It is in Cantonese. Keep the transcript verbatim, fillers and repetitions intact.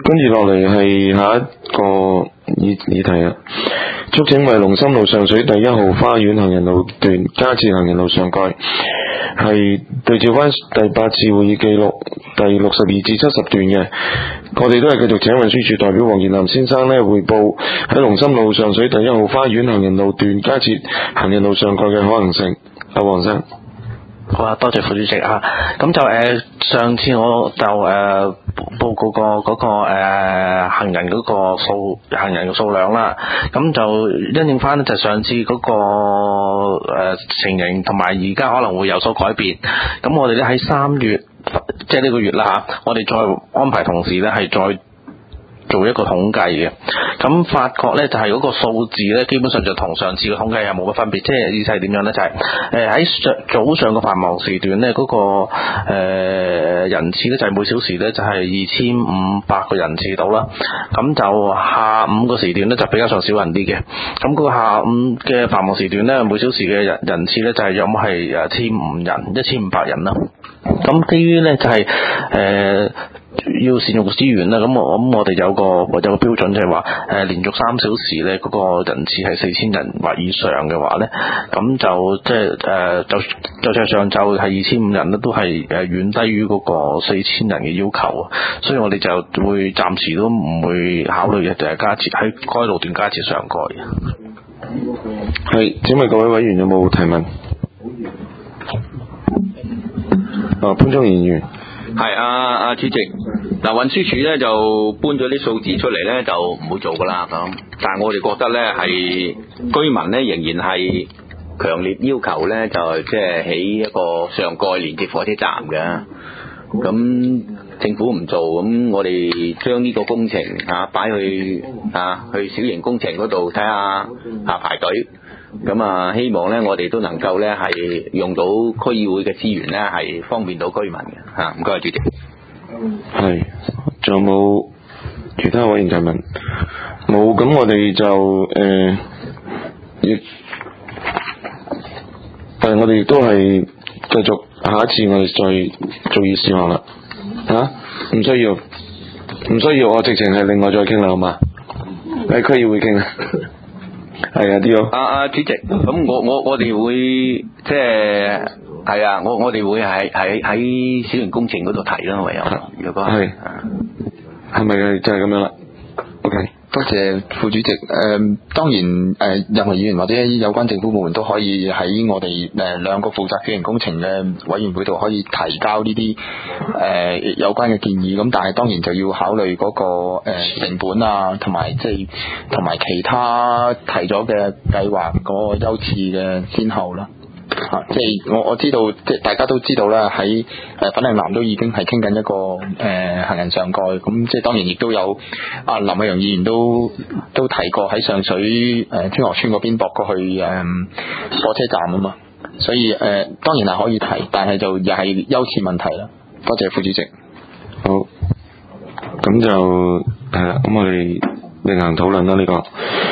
跟住落嚟係下一個議議題啊，促請為龍琛路上水第一號花園行人路段加設行人路上蓋，係對照翻第八次會議記錄第六十二至七十段嘅，我哋都係繼續請運輸署代表黃賢南先生呢匯報喺龍琛路上水第一號花園行人路段加設行人路上蓋嘅可行性。阿黃生。 好啊，多謝副主席啊。咁就誒、呃、上次我就誒、呃、報告過嗰、那個誒、呃、行人嗰個數行人嘅數量啦。咁就因應翻就上次嗰、那個誒、呃、情形，同埋而家可能會有所改變。咁我哋咧喺三月，即係呢個月啦嚇，我哋再安排同事咧係再做一個統計嘅，咁發覺咧就係、是、嗰個數字咧，基本上就同上次嘅統計係冇乜分別。即係意思係點樣咧？就係誒喺上早上嘅繁忙時段咧，嗰、那個誒、呃、人次咧就係每小時咧就係二千五百個人次到啦。咁就下午個時段咧就比較上少人啲嘅。咁、那個下午嘅繁忙時段咧，每小時嘅人人次咧就係有冇係誒千五人，一千五百人啦。咁基於咧就係、是、誒。呃要善用資源啦，咁我咁我哋有個有個標準就係話，誒連續三小時咧嗰個人次係四千人或以上嘅話咧，咁就即係誒就就算上晝係二千五人咧，都係誒遠低於嗰個四千人嘅要求啊，所以我哋就會暫時都唔會考慮嘅，就係加設喺該路段加設上蓋。 係，請問各位委員有冇提問？啊，潘宗賢議員。 係啊，阿主席，嗱運輸署咧就搬咗啲數字出嚟咧，就唔會做噶啦咁。但係我哋覺得咧係居民咧仍然係強烈要求咧，就即係起一個上蓋連接火車站嘅。咁政府唔做，咁我哋將呢個工程啊擺去啊去小型工程嗰度睇下啊排隊。咁啊，希望咧，我哋都能夠咧係用到區議會嘅資源咧，係方便到居民嘅嚇。唔該，主席。 係，仲有冇其他委員提問？冇，咁我哋就誒，亦、呃，但係我哋亦都係繼續下一次我哋再做議事項啦。嚇、啊？唔需要，唔需要，我直情係另外再傾啦，好嘛？喺區議會傾啊。係啊，啲咯。阿阿主席，咁我我我哋會即係係啊，我我哋會喺喺喺小型工程嗰度提啦，唯有。如果係係咪就係咁樣啦 ？OK， 多謝副主席。誒、呃，當然誒、呃，任何議員或者有關政府部門都可以喺我哋誒兩個負責小型工程嘅委員會度可以提交呢啲誒有關嘅建議。咁但係當然就要考慮嗰、那個誒、呃、成本啊，同埋即係同埋其他提咗嘅計劃嗰個優次嘅先後啦。啊，即係我我知道，即係大家都知道啦，喺誒粉嶺南都已經係傾緊一個誒、呃、行人上蓋，咁即係當然亦都有啊林偉陽議員都都提過喺上水誒、呃、天河村嗰邊駁過去誒、呃、火車站啊嘛，所以誒、呃、當然係可以提，但係就又係優次問題啦。多謝副主席。 好，咁就係啦，咁我哋另行討論啦呢個。